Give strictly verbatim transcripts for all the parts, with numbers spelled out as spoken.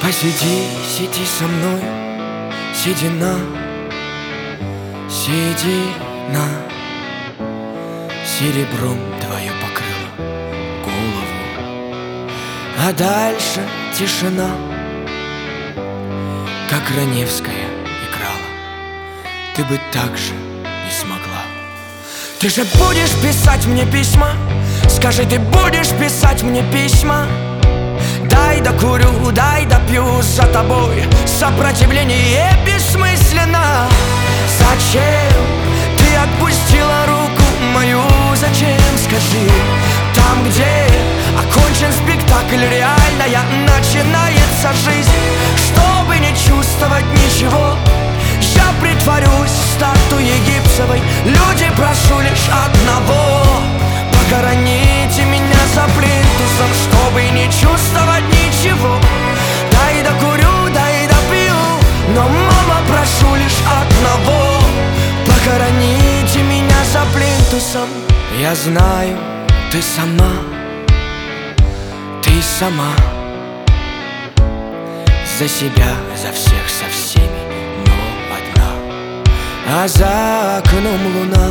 Посиди, сиди со мной, седина, седина, серебром твое покрыло голову, а дальше тишина, как Раневская играла. Ты бы так же не смогла. Ты же будешь писать мне письма? Скажи, ты будешь писать мне письма? Дай докурю, дай допью за тобой. Сопротивление бессмысленно. Зачем ты отпустила руку мою? Зачем, скажи? Там, где окончен спектакль, реальная начинается жизнь. Чтобы не чувствовать ничего, я притворюсь статуей гипсовой. Люди, прошу лишь одного: похороните меня за плинтусом, чтобы не чувствовать ничего. Дай докурю, дай допью, но, мама, прошу лишь одного: похороните меня за плинтусом. Я знаю, ты сама, ты сама, за себя, за всех, со всеми, но одна. А за окном луна,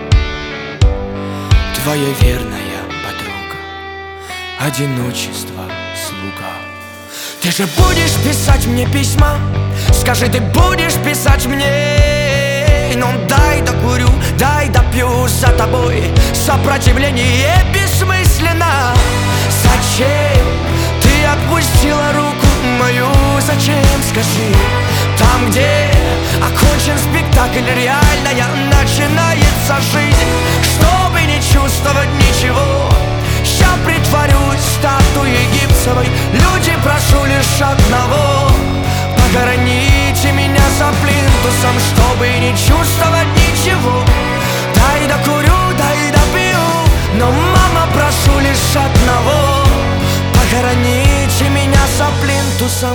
твоя верная подруга, одиночество слуга. Ты же будешь писать мне письма? Скажи, ты будешь писать мне? Ну дай докурю, дай допью за тобой. Сопротивление бессмысленно. Зачем ты отпустила руку мою? Зачем, скажи? Там, где окончен спектакль, реальная начинается жизнь. Чтобы не чувствовать ничего, я притворюсь статуей гипсовой. Люди, прошу лишь одного: похороните меня за плинтусом, чтобы не чувствовать ничего. Дай докурю, дай допью, но, мама, прошу лишь одного: похороните меня за плинтусом.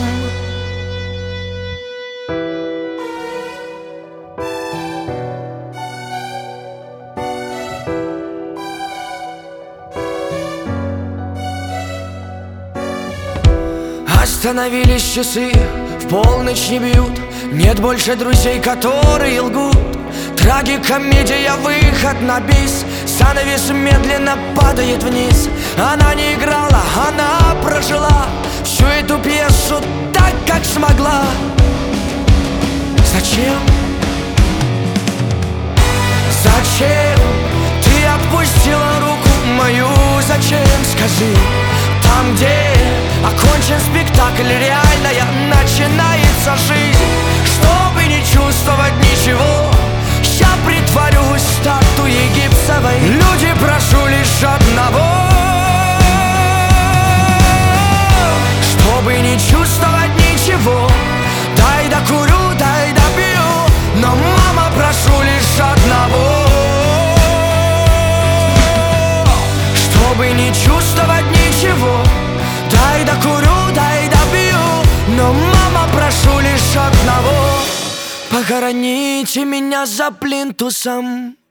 Остановились часы, в полночь не бьют. Нет больше друзей, которые лгут. Трагикомедия, выход на бис. Занавес медленно падает вниз. Она не играла, она прожила всю эту пьесу так, как смогла. Зачем? Зачем ты отпустила руку мою? Зачем, скажи? Там, где окончен спектакль, реальная начинается жизнь. Чтобы не чувствовать ничего, я притворюсь статуей гипсовой. Люди, прошу лишь одного: чтобы не чувствовать ничего. Дай докурю, дай допью, но, мама, прошу лишь одного: чтобы не чувствовать ничего. Дай докурю, дай допью, но, мама, прошу лишь одного: похороните меня за плинтусом.